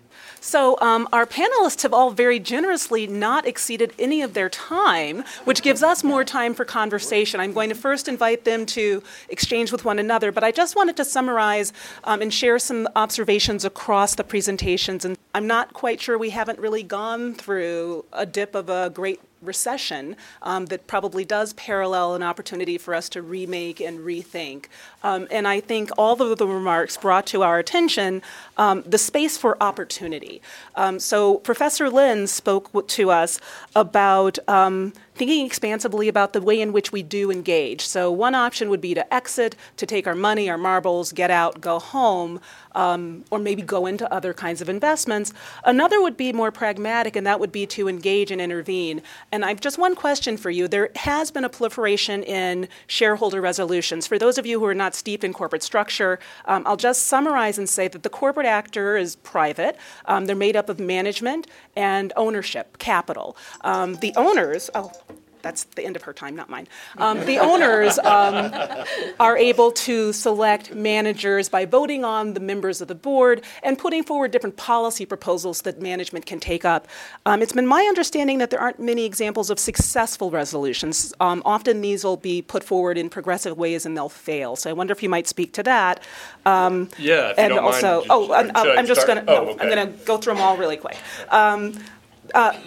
Speaker 2: So um, our panelists have all very generously not exceeded any of their time, which gives us more time for conversation. I'm going to first invite them to exchange with one another, but I just wanted to summarize um, and share some observations across the presentations. And I'm not quite sure we haven't really gone through a dip of a great recession um, that probably does parallel an opportunity for us to remake and rethink. Um, and I think all of the remarks brought to our attention um, the space for opportunity. Um, so Professor Lin spoke w- to us about um, thinking expansively about the way in which we do engage. So one option would be to exit, to take our money, our marbles, get out, go home, um, or maybe go into other kinds of investments. Another would be more pragmatic, and that would be to engage and intervene. And I've just one question for you. There has been a proliferation in shareholder resolutions. For those of you who are not steeped in corporate structure, um, I'll just summarize and say that the corporate actor is private. Um, they're made up of management and ownership, capital. Um, the owners, oh, that's the end of her time, not mine. Um, the owners um, are able to select managers by voting on the members of the board and putting forward different policy proposals that management can take up. Um, it's been my understanding that there aren't many examples of successful resolutions. Um, often these will be put forward in progressive ways and they'll fail. So I wonder if you might speak to that. Um,
Speaker 5: yeah, if
Speaker 2: and
Speaker 5: you don't
Speaker 2: also,
Speaker 5: mind.
Speaker 2: oh, I'm, I'm just going to.
Speaker 5: Oh,
Speaker 2: no,
Speaker 5: okay.
Speaker 2: I'm going to go through them all really quick. Um, uh,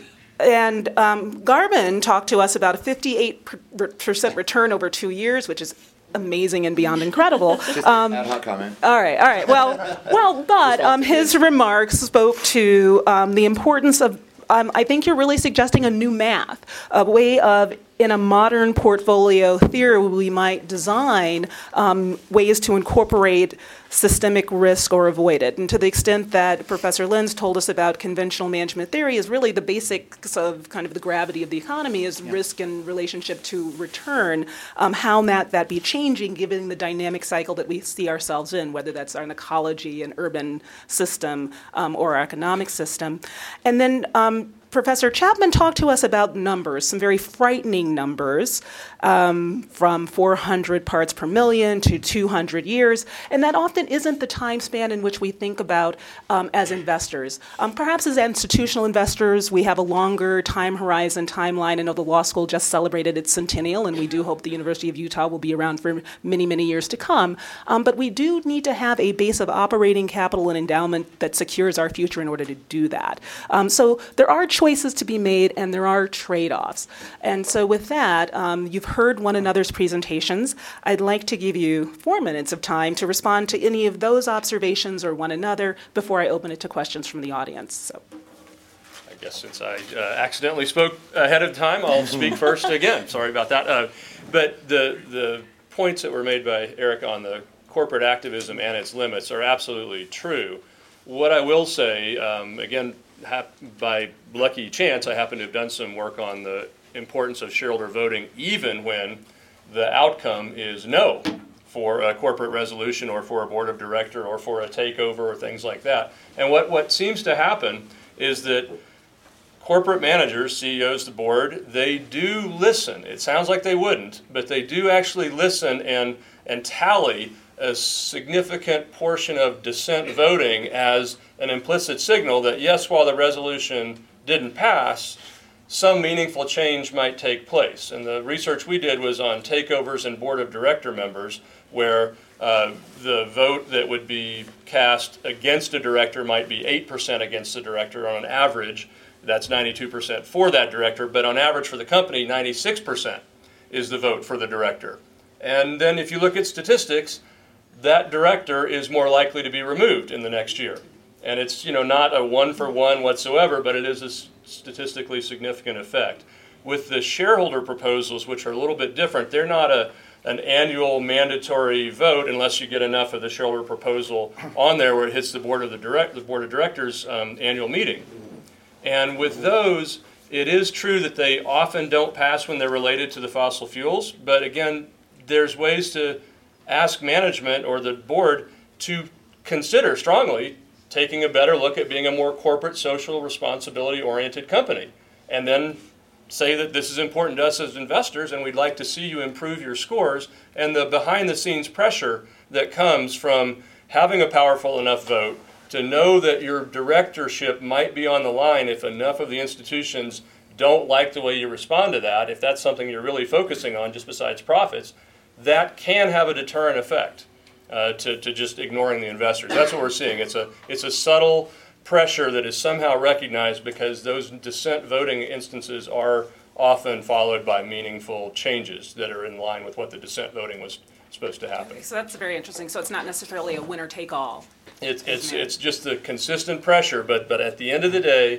Speaker 2: And um, Garvin talked to us about a fifty-eight percent return over two years, which is amazing and beyond incredible.
Speaker 7: Just
Speaker 2: Um,
Speaker 7: ad hoc comment.
Speaker 2: all right, all right. Well, well, but um, his remarks spoke to um, the importance of. Um, I think you're really suggesting a new math, a way of, in a modern portfolio theory, we might design um, ways to incorporate systemic risk or avoid it. And to the extent that Professor Lin's told us about conventional management theory is really the basics of kind of the gravity of the economy is yeah. risk in relationship to return, um, how might that be changing given the dynamic cycle that we see ourselves in, whether that's an ecology, an urban system, um, or our economic system. And then um, Professor Chapman talked to us about numbers, some very frightening numbers, um, from four hundred parts per million to two hundred years, and that often isn't the time span in which we think about um, as investors. Um, perhaps as institutional investors, we have a longer time horizon, timeline. I know the law school just celebrated its centennial, and we do hope the University of Utah will be around for many, many years to come. Um, but we do need to have a base of operating capital and endowment that secures our future in order to do that. Um, so there are choices to be made, and there are trade-offs. And so with that, um, you've heard one another's presentations. I'd like to give you four minutes of time to respond to any of those observations or one another before I open it to questions from the audience. So.
Speaker 5: I guess since I uh, accidentally spoke ahead of time, I'll speak first again. Sorry about that. Uh, but the the points that were made by Eric on the corporate activism and its limits are absolutely true. What I will say, um, again, hap- by lucky chance, I happen to have done some work on the importance of shareholder voting, even when the outcome is no for a corporate resolution or for a board of director or for a takeover or things like that. And what, what seems to happen is that corporate managers, C E Os, the board, they do listen. It sounds like they wouldn't, but they do actually listen and, and tally a significant portion of dissent voting as an implicit signal that, yes, while the resolution didn't pass, some meaningful change might take place. And the research we did was on takeovers and board of director members, where uh, the vote that would be cast against a director might be eight percent against the director on an average. That's ninety-two percent for that director, but on average for the company, ninety-six percent is the vote for the director. And then if you look at statistics, that director is more likely to be removed in the next year. And it's, you know, not a one for one whatsoever, but it is a statistically significant effect. With the shareholder proposals, which are a little bit different, they're not a an annual mandatory vote unless you get enough of the shareholder proposal on there where it hits the board of the direct the board of directors um, annual meeting. And with those, it is true that they often don't pass when they're related to the fossil fuels. But again, there's ways to ask management or the board to consider strongly taking a better look at being a more corporate, social responsibility oriented company, and then say that this is important to us as investors and we'd like to see you improve your scores, and the behind the scenes pressure that comes from having a powerful enough vote to know that your directorship might be on the line if enough of the institutions don't like the way you respond to that, if that's something you're really focusing on just besides profits, that can have a deterrent effect uh, to, to just ignoring the investors. That's what we're seeing. It's a, it's a subtle pressure that is somehow recognized because those dissent voting instances are often followed by meaningful changes that are in line with what the dissent voting was supposed to happen.
Speaker 2: Okay, so that's very interesting. So it's not necessarily a winner-take-all.
Speaker 5: It's it's it's just the consistent pressure, but but at the end of the day,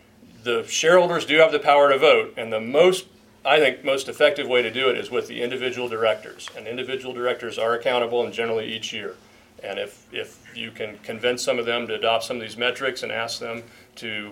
Speaker 5: the shareholders do have the power to vote, and the most, I think, most effective way to do it is with the individual directors. And individual directors are accountable, and generally each year. And if if you can convince some of them to adopt some of these metrics and ask them to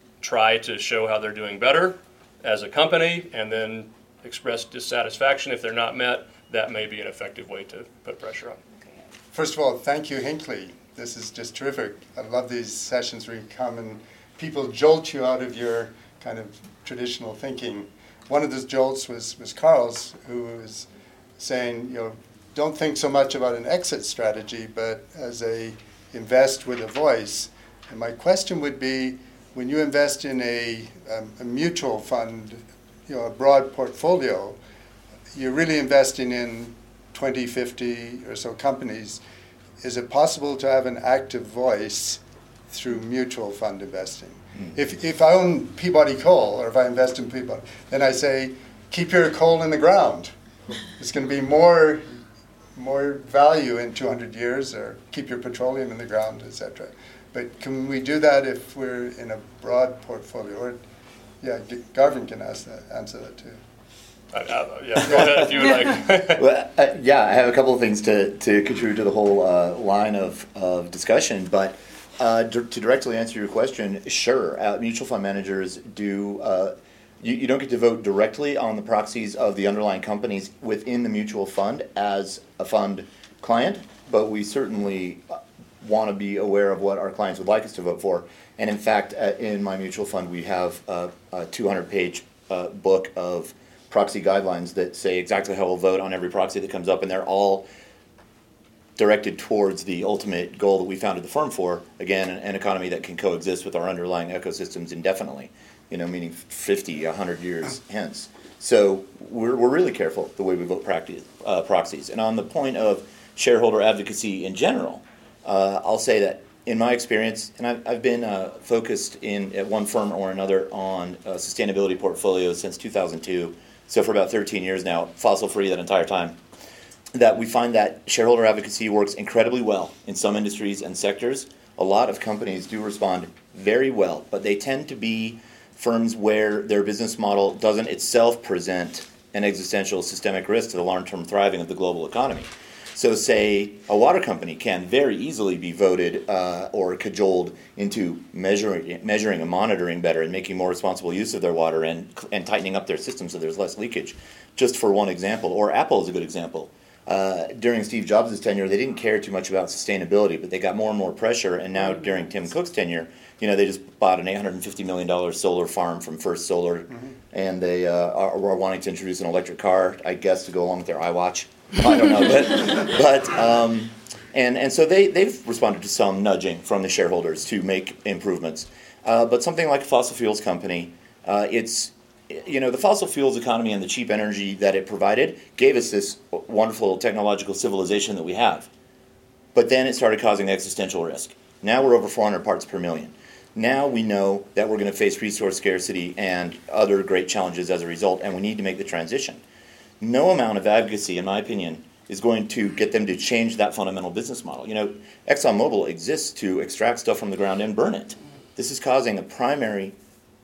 Speaker 5: try to show how they're doing better as a company, and then express dissatisfaction if they're not met, that may be an effective way to put pressure on.
Speaker 3: First of all, thank you, Hinckley. This is just terrific. I love these sessions where you come and people jolt you out of your kind of traditional thinking. One of those jolts was, was Carl's, who was saying, you know, don't think so much about an exit strategy, but as a invest with a voice. And my question would be, when you invest in a, um, a mutual fund, you know, a broad portfolio, you're really investing in twenty, fifty or so companies. Is it possible to have an active voice through mutual fund investing? Mm. If if I own Peabody Coal, or if I invest in Peabody, then I say, keep your coal in the ground. It's going to be more more value in two hundred years, or keep your petroleum in the ground, et cetera. But can we do that if we're in a broad portfolio? Or, yeah, Garvin can ask that, answer that too.
Speaker 5: Uh, uh, yeah, go ahead if you would like.
Speaker 4: Well, uh, yeah, I have a couple of things to, to contribute to the whole uh, line of, of discussion, but uh, d- to directly answer your question, sure, uh, mutual fund managers do, uh, you, you don't get to vote directly on the proxies of the underlying companies within the mutual fund as a fund client, but we certainly want to be aware of what our clients would like us to vote for. And in fact, uh, in my mutual fund, we have a, a two hundred page uh, book of proxy guidelines that say exactly how we'll vote on every proxy that comes up, and they're all directed towards the ultimate goal that we founded the firm for, again, an, an economy that can coexist with our underlying ecosystems indefinitely, you know, meaning fifty, one hundred years hence. So we're, we're really careful the way we vote practice, uh, proxies. And on the point of shareholder advocacy in general, uh, I'll say that in my experience, and I've, I've been uh, focused in at one firm or another on uh, sustainability portfolios since two thousand two, so for about thirteen years now, fossil-free that entire time, that we find that shareholder advocacy works incredibly well in some industries and sectors. A lot of companies do respond very well, but they tend to be firms where their business model doesn't itself present an existential systemic risk to the long-term thriving of the global economy. So say a water company can very easily be voted uh, or cajoled into measuring, measuring and monitoring better and making more responsible use of their water and, and tightening up their system so there's less leakage, just for one example. Or Apple is a good example. Uh, during Steve Jobs' tenure, they didn't care too much about sustainability, but they got more and more pressure, and now during Tim Cook's tenure, you know, they just bought an eight hundred fifty million dollars solar farm from First Solar, mm-hmm. and they uh, are, are wanting to introduce an electric car, I guess, to go along with their iWatch. I don't know, but, but um, and and so they they've responded to some nudging from the shareholders to make improvements. Uh, but something like a fossil fuels company, uh, it's you know the fossil fuels economy and the cheap energy that it provided gave us this wonderful technological civilization that we have. But then it started causing existential risk. Now we're over four hundred parts per million. Now we know that we're going to face resource scarcity and other great challenges as a result, and we need to make the transition. No amount of advocacy, in my opinion, is going to get them to change that fundamental business model. You know, ExxonMobil exists to extract stuff from the ground and burn it. This is causing a primary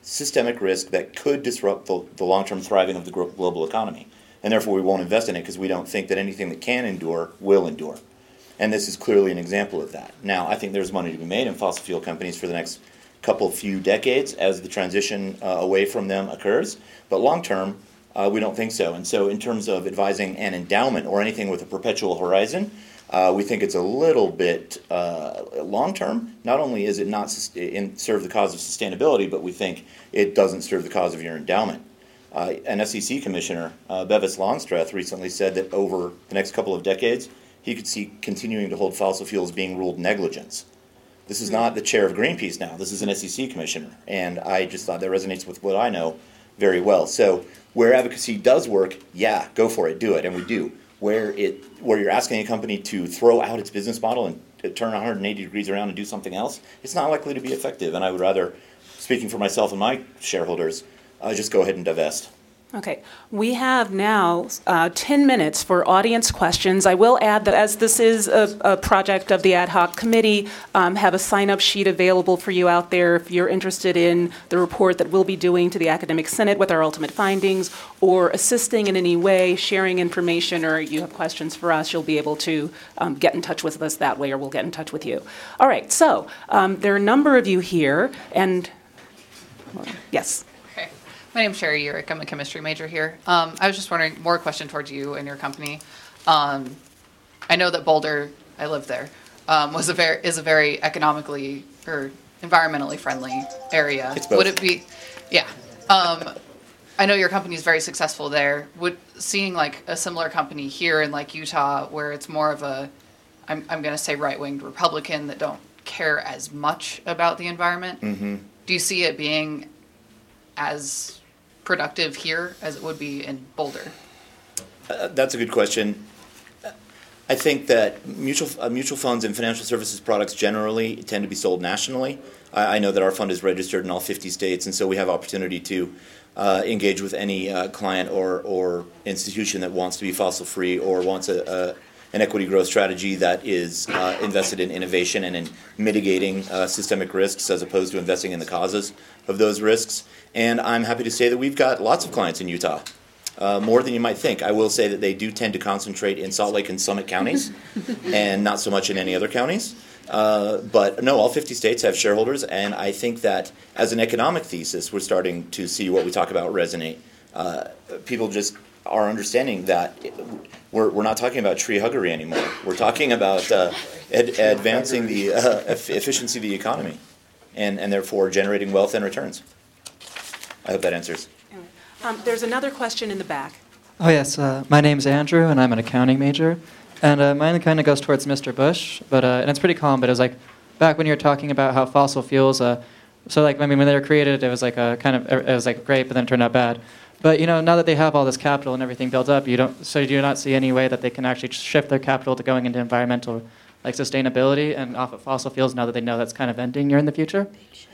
Speaker 4: systemic risk that could disrupt the, the long-term thriving of the glo- global economy. And therefore we won't invest in it because we don't think that anything that can endure will endure. And this is clearly an example of that. Now, I think there's money to be made in fossil fuel companies for the next couple few decades as the transition uh, away from them occurs. But long-term, uh, we don't think so. And so in terms of advising an endowment or anything with a perpetual horizon, uh, we think it's a little bit uh, long-term. Not only is it not sus- in, serve the cause of sustainability, but we think it doesn't serve the cause of your endowment. Uh, an S E C commissioner, uh, Bevis Longstreth, recently said that over the next couple of decades, he could see continuing to hold fossil fuels being ruled negligence. This is not the chair of Greenpeace now. This is an S E C commissioner. And I just thought that resonates with what I know very well. So where advocacy does work, yeah, go for it, do it, and we do. Where it, where you're asking a company to throw out its business model and to turn one hundred eighty degrees around and do something else, it's not likely to be effective. And I would rather, speaking for myself and my shareholders, uh, just go ahead and divest.
Speaker 2: Okay, we have now uh, ten minutes for audience questions. I will add that as this is a, a project of the ad hoc committee, um, have a sign-up sheet available for you out there if you're interested in the report that we'll be doing to the Academic Senate with our ultimate findings, or assisting in any way, sharing information, or you have questions for us, you'll be able to um, get in touch with us that way, or we'll get in touch with you. All right, so um, there are a number of you here, and yes.
Speaker 7: My name's Sherry Urick. I'm a chemistry major here. Um, I was just wondering, more question towards you and your company. Um, I know that Boulder, I live there, um, was a very is a very economically or environmentally friendly area.
Speaker 4: It's both.
Speaker 7: Would it be? Yeah. Um, I know your company is very successful there. Would seeing like a similar company here in like Utah, where it's more of a, I'm I'm going to say right-winged Republican that don't care as much about the environment.
Speaker 4: Mm-hmm.
Speaker 7: Do you see it being as productive here as it would be in Boulder?
Speaker 4: Uh, that's a good question. I think that mutual uh, mutual funds and financial services products generally tend to be sold nationally. I, I know that our fund is registered in all fifty states, and so we have opportunity to uh, engage with any uh, client or, or institution that wants to be fossil free or wants a, a an equity growth strategy that is uh, invested in innovation and in mitigating uh, systemic risks as opposed to investing in the causes of those risks. And I'm happy to say that we've got lots of clients in Utah, uh, more than you might think. I will say that they do tend to concentrate in Salt Lake and Summit counties and not so much in any other counties. Uh, but no, all fifty states have shareholders, and I think that as an economic thesis, we're starting to see what we talk about resonate. Uh, people just are understanding that it, we're, we're not talking about tree huggery anymore. We're talking about uh, ad- advancing the uh, efficiency of the economy and, and therefore generating wealth and returns. I hope that answers.
Speaker 2: Um, there's another question in the back.
Speaker 8: Oh, yes. Uh, my name's Andrew, and I'm an accounting major. And uh, mine kind of goes towards Mister Bush, but uh, and it's pretty calm, but it was like back when you were talking about how fossil fuels, uh, so like, I mean, when they were created, it was like a kind of, it was like great, but then it turned out bad. But, you know, now that they have all this capital and everything built up, you don't, so you do not see any way that they can actually shift their capital to going into environmental, like, sustainability and off of fossil fuels now that they know that's kind of ending near in the future?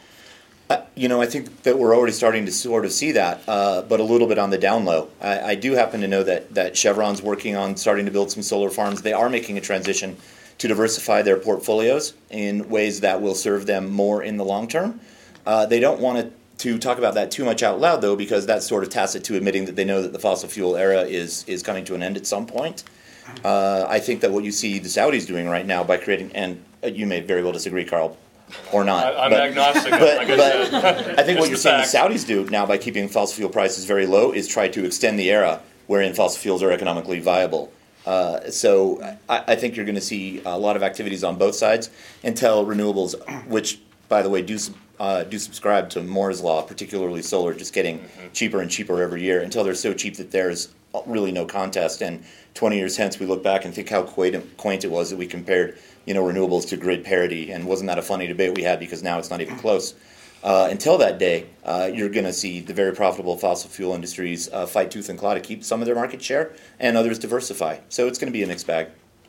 Speaker 4: Uh, you know, I think that we're already starting to sort of see that, uh, but a little bit on the down low. I, I do happen to know that, that Chevron's working on starting to build some solar farms. They are making a transition to diversify their portfolios in ways that will serve them more in the long term. Uh, they don't want to, to talk about that too much out loud, though, because that's sort of tacit to admitting that they know that the fossil fuel era is, is coming to an end at some point. Uh, I think that what you see the Saudis doing right now by creating, and you may very well disagree, Carl, or not.
Speaker 5: I, I'm
Speaker 4: but,
Speaker 5: agnostic.
Speaker 4: But,
Speaker 5: like I,
Speaker 4: but
Speaker 5: said.
Speaker 4: I think what
Speaker 5: It's
Speaker 4: you're
Speaker 5: the
Speaker 4: seeing the
Speaker 5: facts.
Speaker 4: Saudis do now by keeping fossil fuel prices very low is try to extend the era wherein fossil fuels are economically viable. Uh, so I, I think you're going to see a lot of activities on both sides until renewables, which, by the way, do uh, do subscribe to Moore's law, particularly solar, just getting mm-hmm. cheaper and cheaper every year until they're so cheap that there's really no contest. And twenty years hence, we look back and think how quaint, quaint it was that we compared, you know, renewables to grid parity, and wasn't that a funny debate we had, because now it's not even close. Uh, until that day, uh, you're going to see the very profitable fossil fuel industries uh, fight tooth and claw to keep some of their market share, and others diversify. So it's going to be a mixed bag.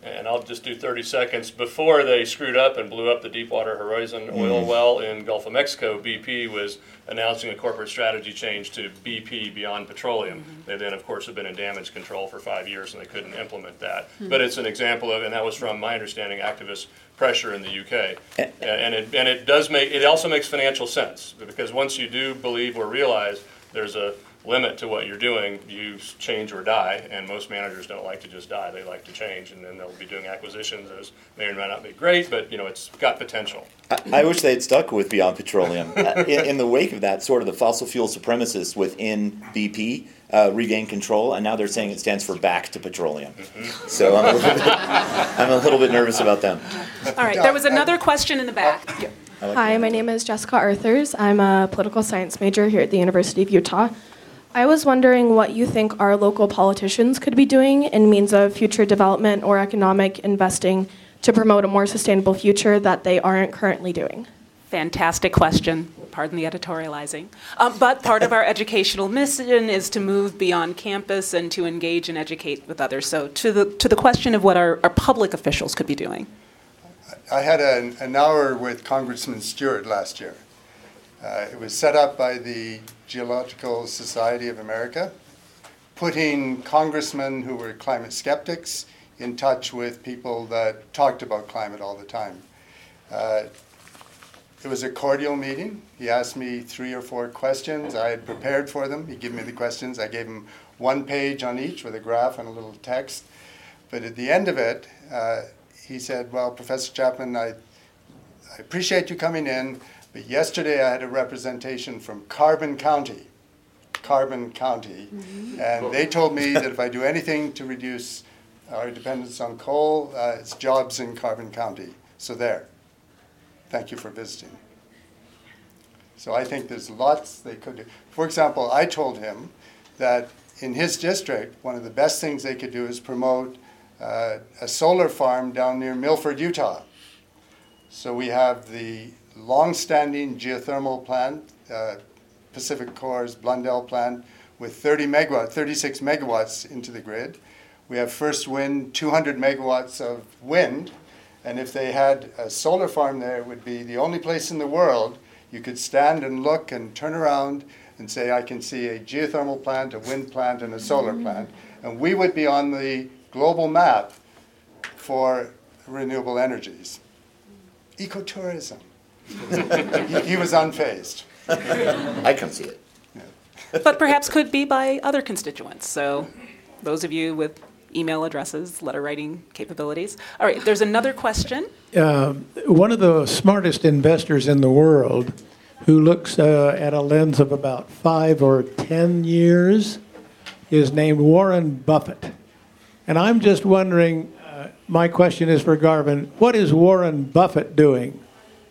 Speaker 5: And I'll just do thirty seconds. Before they screwed up and blew up the Deepwater Horizon oil well in Gulf of Mexico, B P was announcing a corporate strategy change to B P Beyond Petroleum. Mm-hmm. They then, of course, have been in damage control for five years and they couldn't implement that. Mm-hmm. But it's an example of, and that was from my understanding, activist pressure in the U K. And it and it does make, it also makes financial sense, because once you do believe or realize there's a limit to what you're doing, you change or die, and most managers don't like to just die, they like to change, and then they'll be doing acquisitions that may or may not be great, but you know, it's got potential.
Speaker 4: I, I wish they had stuck with Beyond Petroleum. uh, in, in the wake of that, sort of the fossil fuel supremacists within B P uh, regained control, and now they're saying it stands for back to petroleum. Mm-hmm. So I'm a, little bit, I'm a little bit nervous about them.
Speaker 2: All right, there was another question in the back. Yeah.
Speaker 9: Like Hi, that. My name is Jessica Arthurs. I'm a political science major here at the University of Utah. I was wondering what you think our local politicians could be doing in means of future development or economic investing to promote a more sustainable future that they aren't currently doing.
Speaker 2: Fantastic question. Pardon the editorializing. Um, but part of our educational mission is to move beyond campus and to engage and educate with others. So to the to the question of what our, our public officials could be doing.
Speaker 3: I had an, an hour with Congressman Stewart last year. Uh, it was set up by the Geological Society of America, putting congressmen who were climate skeptics in touch with people that talked about climate all the time. Uh, it was a cordial meeting. He asked me three or four questions. I had prepared for them. He gave me the questions. I gave him one page on each with a graph and a little text. But at the end of it, uh, he said, well, Professor Chapman, I, I appreciate you coming in, but yesterday I had a representation from Carbon County, Carbon County, mm-hmm. and they told me that if I do anything to reduce our dependence on coal, uh, it's jobs in Carbon County. So there. Thank you for visiting. So I think there's lots they could do. For example, I told him that in his district, one of the best things they could do is promote uh, a solar farm down near Milford, Utah. So we have the long-standing geothermal plant, uh, Pacific Core's Blundell plant, with thirty megawatts, thirty-six megawatts into the grid. We have First Wind, two hundred megawatts of wind, and if they had a solar farm there, it would be the only place in the world you could stand and look and turn around and say, I can see a geothermal plant, a wind plant, and a solar plant. And we would be on the global map for renewable energies. Ecotourism. he, he was unfazed.
Speaker 4: I can see it.
Speaker 2: Yeah. But perhaps could be by other constituents. So those of you with email addresses, letter writing capabilities. All right, there's another question.
Speaker 10: Uh, one of the smartest investors in the world who looks uh, at a lens of about five or ten years is named Warren Buffett. And I'm just wondering, uh, my question is for Garvin, what is Warren Buffett doing?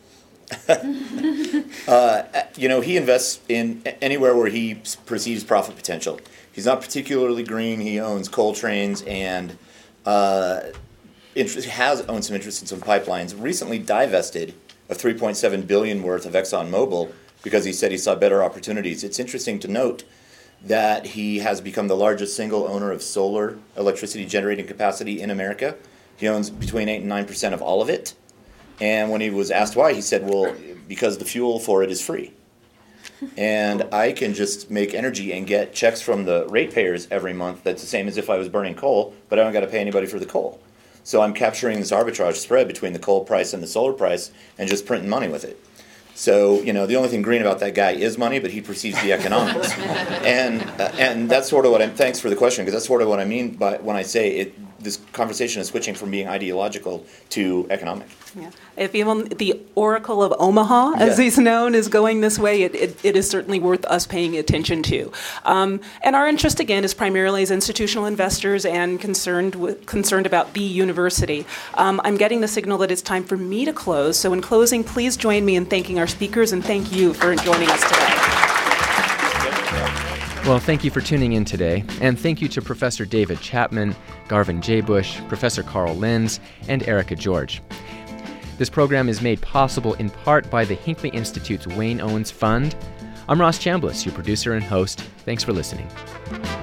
Speaker 4: uh, you know, he invests in anywhere where he perceives profit potential. He's not particularly green. He owns coal trains and uh, interest, has owned some interest in some pipelines. Recently divested of three point seven billion dollars worth of ExxonMobil because he said he saw better opportunities. It's interesting to note that he has become the largest single owner of solar electricity generating capacity in America. He owns between eight and nine percent of all of it. And when he was asked why, he said, well, because the fuel for it is free. And I can just make energy and get checks from the ratepayers every month that's the same as if I was burning coal, but I don't got to pay anybody for the coal. So I'm capturing this arbitrage spread between the coal price and the solar price and just printing money with it. So, you know, the only thing green about that guy is money, but he perceives the economics. and uh, and that's sort of what I'm, thanks for the question, because that's sort of what I mean by when I say it. This conversation is switching from being ideological to economic.
Speaker 2: Yeah. If even the Oracle of Omaha, as
Speaker 4: yeah.
Speaker 2: he's known, is going this way, it, it, it is certainly worth us paying attention to. Um, and our interest, again, is primarily as institutional investors and concerned with, concerned about the university. Um, I'm getting the signal that it's time for me to close. So in closing, please join me in thanking our speakers, and thank you for joining us today.
Speaker 1: Well, thank you for tuning in today, and thank you to Professor David Chapman, Garvin J. Bush, Professor Carl Linz, and Erica George. This program is made possible in part by the Hinckley Institute's Wayne Owens Fund. I'm Ross Chambliss, your producer and host. Thanks for listening.